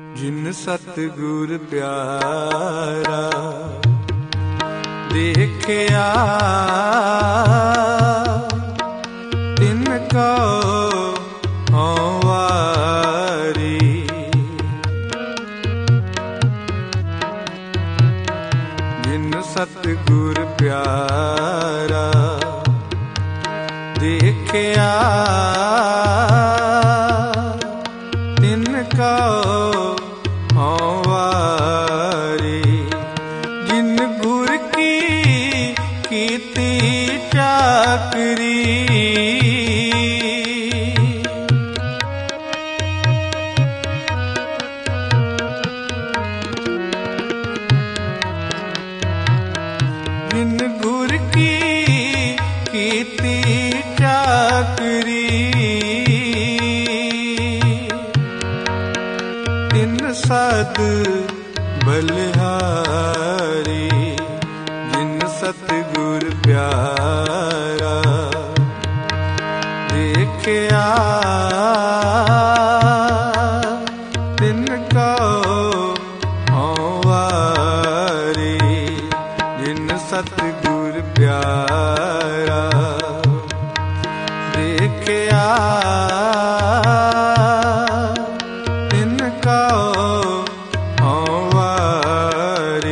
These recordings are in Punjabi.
जिन सतगुर प्यारा देखिया तिनका हों वारी। जिन सतगुर प्यारा देखिया तिनका हों वारी। जिन गुर की कीती चाकरी जिन गुर की कीती चाकरी तिन सद बलिहारी। जिन सतगुर प्यारा देखिया तिनका हों वारी। जिन सतगुर प्यारा देखिया तिनका हों वारी।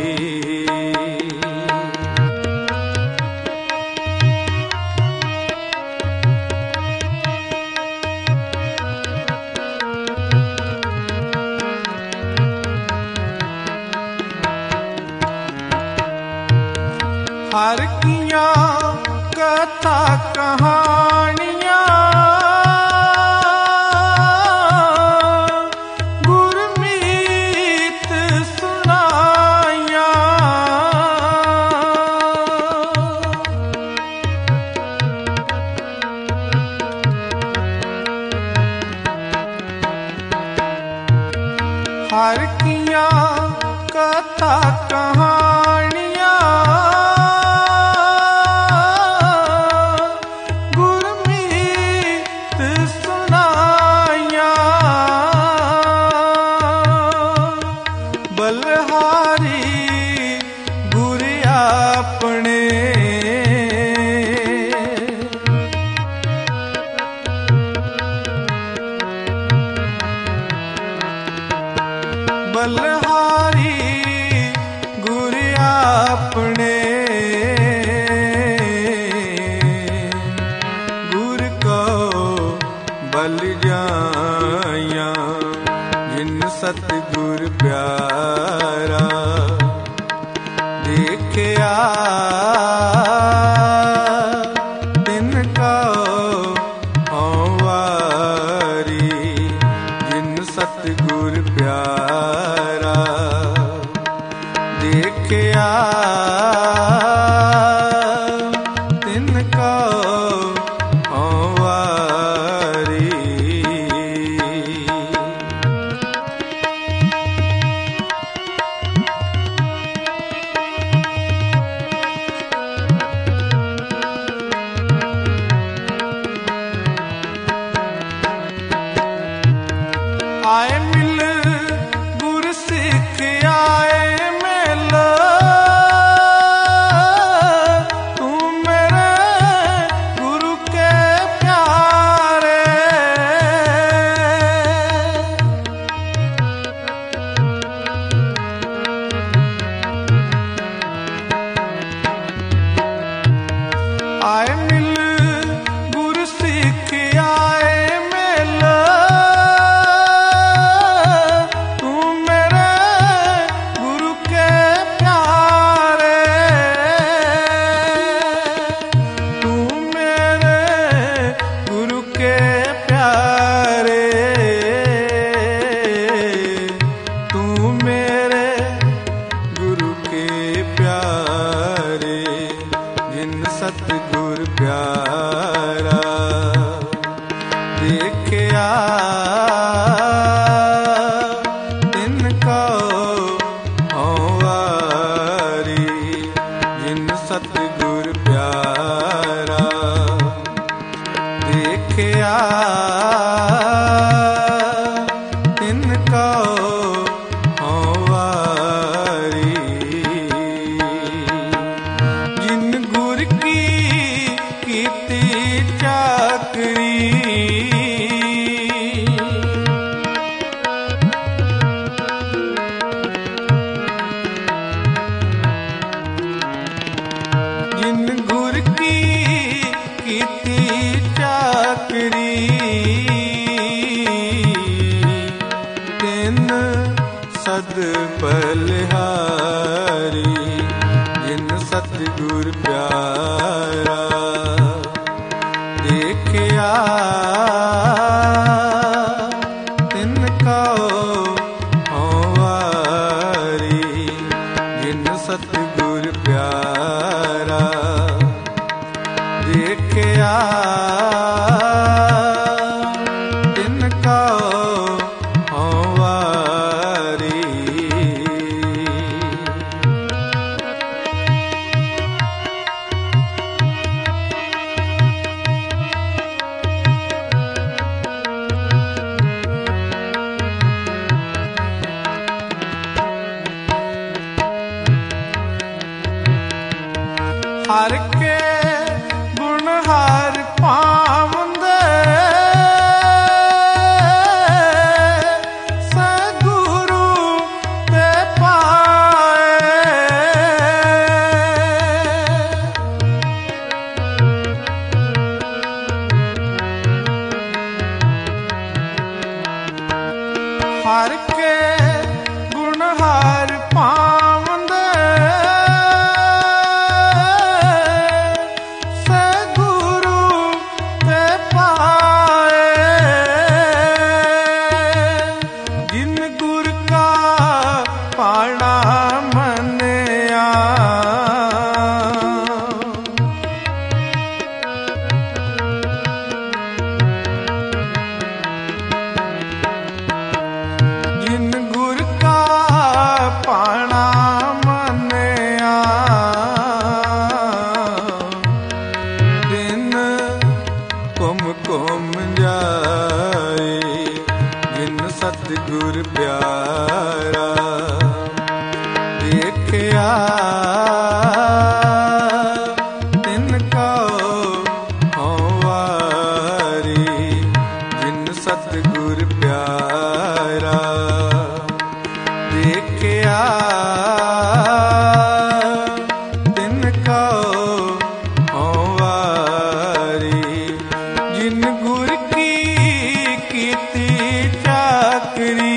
हर किया कथा कहानियां गुरमीत सुनाया। हर किया कथा कहानियां गुरमीत सुनाया। बलहारी गुर अपने बलहारी गुर अपने गुर को बल जाया। जिन सतगुर प्यारा देखिया तिनका हों वारी। जिन सतगुर प्यारा देखिया तिनका हों वारी। आए मिल गुर सिख आए मिल तू मेरे गुरु के प्यारे। आए मिल गुर सिख आए मिल तू मेरे गुरु के प्यारे। तू मेरे गुरु के प्यारे। तू मेरे गुरु के प्यारे। जिन सतगुर प्यारा देखिया तिनका हों वारी। जिन सतगुर प्यारा देखिया तिनका ਤਿਨ ਸਦ ਬਲਿਹਾਰੀ, ਜਿਨ ਸਤਿਗੁਰ ਪਿਆਰਾ ਦੇਖਿਆ ਤਿਨ ਕਉ ਹਉ ਵਾਰੀ, ਜਿਨ ਸਤਿਗੁਰ ਪਿਆਰਾ ਦੇਖਿਆ ਤਿਨ ਕਉ ਹਉ ਵਾਰੀ। ਹਰਿ ਕੇ ਗੁਣ ਹਰਿ ਪਾਵੰਦੇ, ਸਤਿਗੁਰੂ ਤੇ ਪਾਏ। ਹਰਿ ਕੇ ਗੁਣ ਹਰਿ ਪਾਵੰਦੇ, ਸਤਿਗੁਰ ਪਿਆਰਾ ਦੇਖਿਆ ਤਿਨ ਕਉ ਹਉ ਵਾਰੀ, ਜਿਨ ਸਤਿਗੁਰ ਪਿਆਰਾ ਦੇਖਿਆ ਤਿਨ ਕਉ ਹਉ ਵਾਰੀ, ਜਿਨ ਗੁਰ ਕੀ ਕੀਤੀ ਚਾਕਰੀ।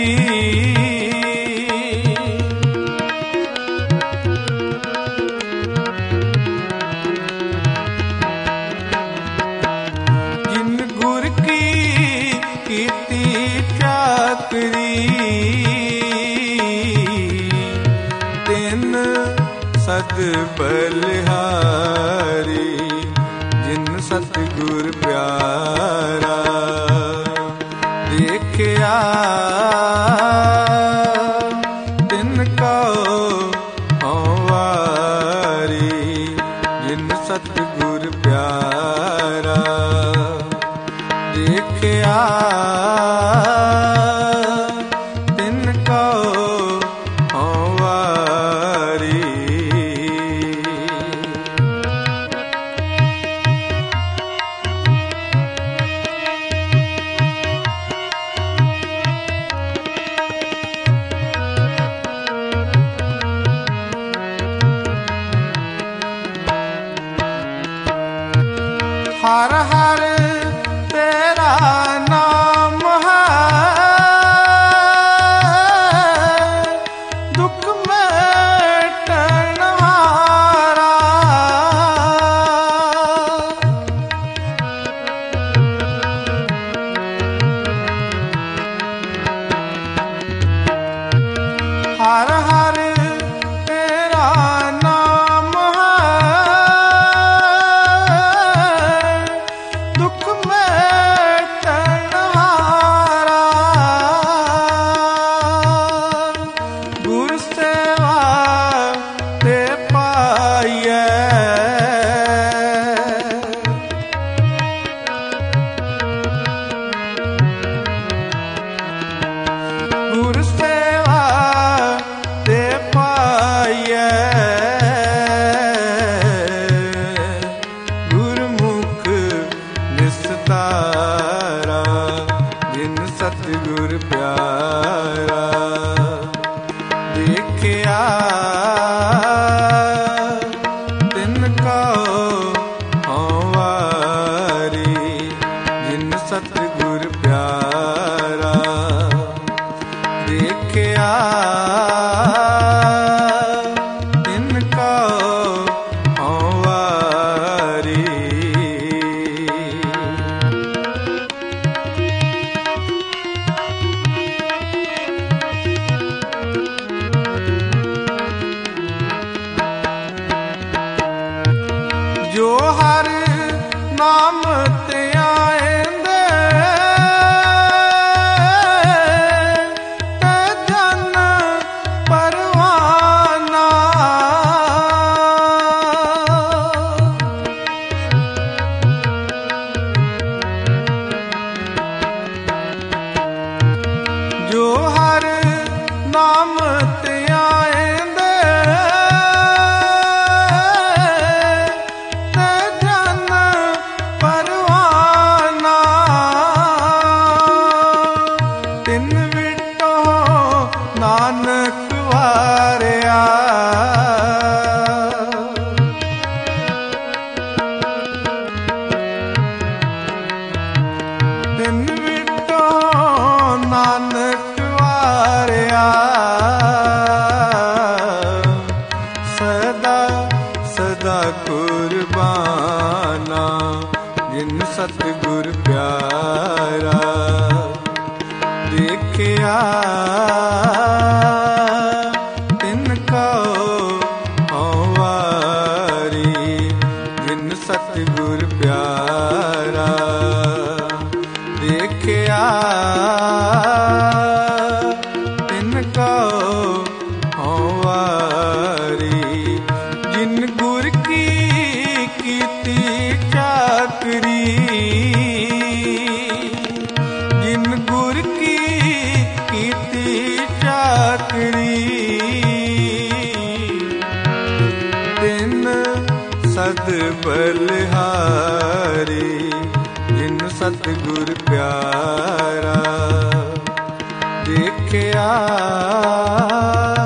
ਜਿਨ ਗੁਰ ਕੀ ਕੀਤੀ ਚਾਕਰੀ, ਤਿਨ ਸਦ ਬਲਿਹਾਰੀ, ਜਿਨ ਸਤਿਗੁਰ ਪਿਆਰਾ ਦੇਖਿਆ ਤਿਨ ਕਉ ਹਉ ਵਾਰੀ, ਜਿਨ ਸਤਿਗੁਰ ਪਿਆਰਾ ਦੇਖਿਆ ਤਿਨ ਕਉ ਹਉ ਵਾਰੀ। ਹਰਿ ਹਰਿ ਤੇਰਾ ਨਾਮ ਹੈ, ਦੁਖ ਮਿਟਣ ਹਾਰਾ। ਹਰਿ ਹਰਿ ਤੇਰਾ ਨਾਮ ਹੈ, ਦੁਖ ਮਿਟਣ ਹਾਰਾ। ਗੁਰ ਸੇਵਾ ਤੇ ਪਾਈਐ, ਗੁਰ ਸੇਵਾ ਤੇ ਪਾਈਐ। ਗੁਰਮੁਖ ਨਿਸਤਾਰਾ, ਜਿਨ ਸਤਿਗੁਰ ਪਿਆਰਾ ਦੇਖਿਆ ਤਿਨ ਕਉ ਹਉ ਵਾਰੀ, ਜਿਨ ਸਤਿਗੁਰ ਪਿਆਰਾ ਜੋ ਹਰ ਨਾਮ ਧਿਆਏਂਦੇ ਤੇ ਜਨ ਪਰਵਾਨਾ ਤਿਨ ਵਿਟੋ ਨਾਨਕ ਵਾਰਿਆ ਤਿਨ ਵਿਟੋ ਨਾਨਕ ਵਾਰਿਆ ਸਦਾ ਸਦਾ ਕੁਰਬਾਨਾ ਜਿਨ ਸਤਿਗੁਰ ਪਿਆਰਾ ਦੇਖਿਆ ਤਿਨ ਕਉ ਹਉ ਵਾਰੀ ਜਿਨ ਸਤਿਗੁਰ ਪਿਆਰਾ ਦੇਖਿਆ ਤਿਨ ਕਉ ਹਉ ਵਾਰੀ ਜਿਨ ਗੁਰ ਕੀ ਕੀਤੀ ਚਾਕਰੀ ਜਿਨ ਗੁਰ ਕੀ ਕੀਤੀ ਚਾਕਰੀ ਤਿਨ ਸਦ ਬਲਿਹਾਰੀ ਜਿਨ ਸਤਿਗੁਰ ਪਿਆਰਾ ਦੇਖਿਆ